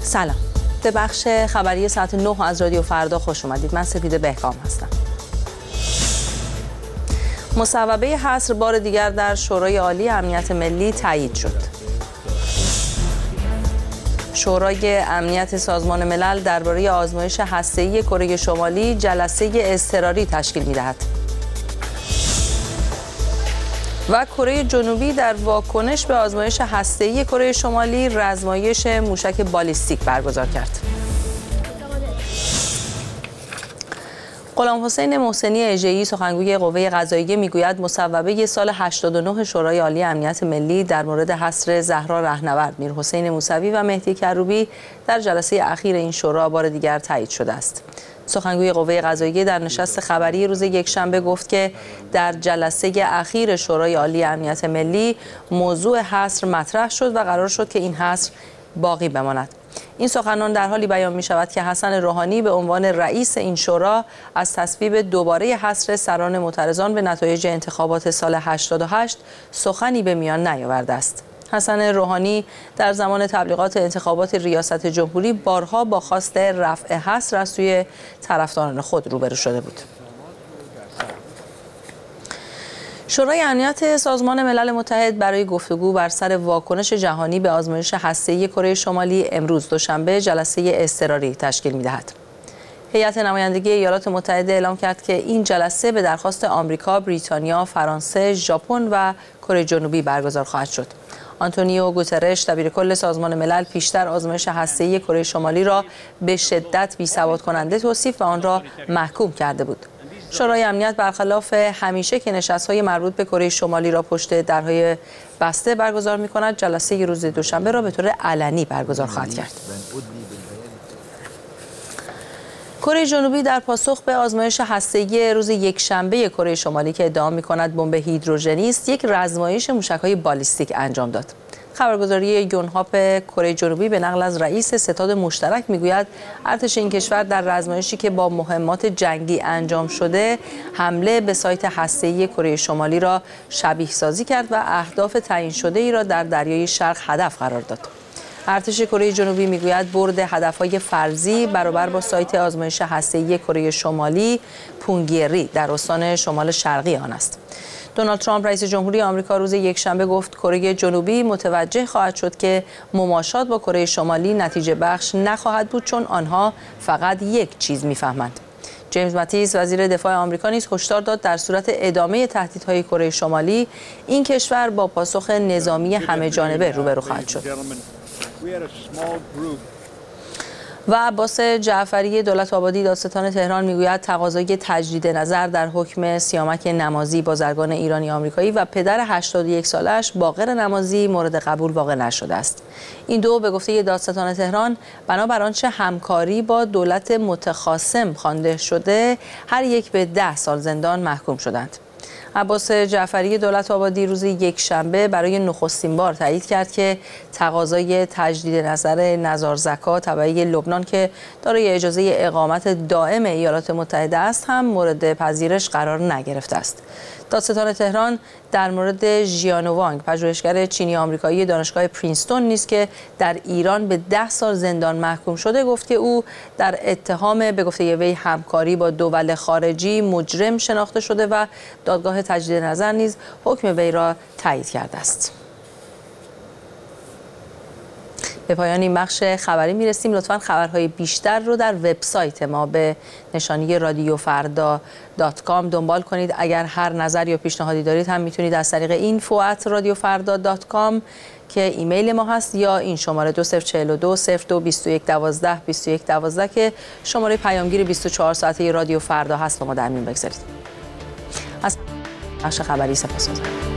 سلام، به بخش خبری ساعت 9 از رادیو فردا خوش اومدید. من سپیده بهکام هستم. مصوبه حصر بار دیگر در شورای عالی امنیت ملی تایید شد. شورای امنیت سازمان ملل درباره آزمایش هسته‌ای کره شمالی جلسه اضطراری تشکیل می‌دهد. و کره جنوبی در واکنش به آزمایش هسته‌ای کره شمالی آزمایش موشک بالیستیک برگزار کرد. غلامحسین محسنی اژه‌ای سخنگوی قوه قضاییه میگوید مصوبه سال 89 شورای عالی امنیت ملی در مورد حصر زهرا رهنورد، میرحسین موسوی و مهدی کروبی در جلسه اخیر این شورا بار دیگر تایید شده است. سخنگوی قوه قضاییه در نشست خبری روز یکشنبه گفت که در جلسه اخیر شورای عالی امنیت ملی موضوع حصر مطرح شد و قرار شد که این حصر باقی بماند. این سخنان در حالی بیان می شود که حسن روحانی به عنوان رئیس این شورا از تصویب دوباره حصر سران معترضان به نتایج انتخابات سال 88 سخنی به میان نیاورده است. حسن روحانی در زمان تبلیغات انتخابات ریاست جمهوری بارها با خواست رفع حصر از سوی طرفداران خود روبرو شده بود. شورای امنیت سازمان ملل متحد برای گفتگو بر سر واکنش جهانی به آزمایش هسته‌ای کره شمالی امروز دوشنبه جلسه اضطراری تشکیل می‌دهد. هیئت نمایندگی ایالات متحده اعلام کرد که این جلسه به درخواست آمریکا، بریتانیا، فرانسه، ژاپن و کره جنوبی برگزار خواهد شد. آنتونیو گوترش دبیرکل سازمان ملل پیشتر آزمایش هسته‌ای کره شمالی را به شدت بی‌ثبات کننده توصیف و آن را محکوم کرده بود. شورای امنیت برخلاف همیشه که نشست‌های مربوط به کره شمالی را پشت درهای بسته برگزار می‌کند، جلسه روز دوشنبه را به طور علنی برگزار خواهد کرد. کره جنوبی در پاسخ به آزمایش هسته‌ای روز یکشنبه کره شمالی که ادعا می‌کند بمب هیدروژنی است، یک آزمایش موشک‌های بالیستیک انجام داد. خبرگزاری یونهاپ کره جنوبی به نقل از رئیس ستاد مشترک میگوید ارتش این کشور در آزمایشی که با مهمات جنگی انجام شده حمله به سایت هسته‌ای کره شمالی را شبیه سازی کرد و اهداف تعیین شده ای را در دریای شرق هدف قرار داد. ارتش کره جنوبی میگوید برد هدف‌های فرضی برابر با سایت آزمایش هسته‌ای کره شمالی پونگیری در استان شمال شرقی آن است. دونالد ترامپ رئیس جمهوری آمریکا روز یکشنبه گفت کره جنوبی متوجه خواهد شد که مماشات با کره شمالی نتیجه بخش نخواهد بود چون آنها فقط یک چیز میفهمند. جیمز ماتیس وزیر دفاع آمریکا نیز هشدار داد در صورت ادامه تهدیدهای کره شمالی این کشور با پاسخ نظامی همه‌جانبه روبرو خواهد شد. و عباس جعفری دولت آبادی دادستان تهران میگوید تقاضای تجدید نظر در حکم سیامک نمازی بازرگان ایرانی آمریکایی و پدر 81 سالش باقر نمازی مورد قبول واقع نشده است. این دو به گفته دادستان تهران بنابر آنچه همکاری با دولت متخاصم خوانده شده هر یک به 10 سال زندان محکوم شدند. عباس جعفری دولت آبادی روز یکشنبه برای نخستین بار تایید کرد که تقاضای تجدید نظر نزار زکا تبعی لبنان که دارای اجازه اقامت دائم ایالات متحده است هم مورد پذیرش قرار نگرفته است. دادستان تهران در مورد ژیانو وانگ پژوهشگر چینی آمریکایی دانشگاه پرینستون نیز که در ایران به 10 سال زندان محکوم شده گفت که او در اتهام به گفته وی همکاری با دول خارجی مجرم شناخته شده و دادگاه تجدید نظر نیز حکم وی را تایید کرده است. به پایان این بخش خبری میرسیم. لطفاً خبرهای بیشتر رو در وبسایت ما به نشانی radiofarda.com دنبال کنید. اگر هر نظر یا پیشنهادی دارید هم میتونید از طریق info@radiofarda.com که ایمیل ما هست یا این شماره 2042 02 21 12 21 12 که شماره پیامگیر 24 ساعته رادیو فردا هست با ما در میون بگذارید. از بخش خبری سپاسگزارم.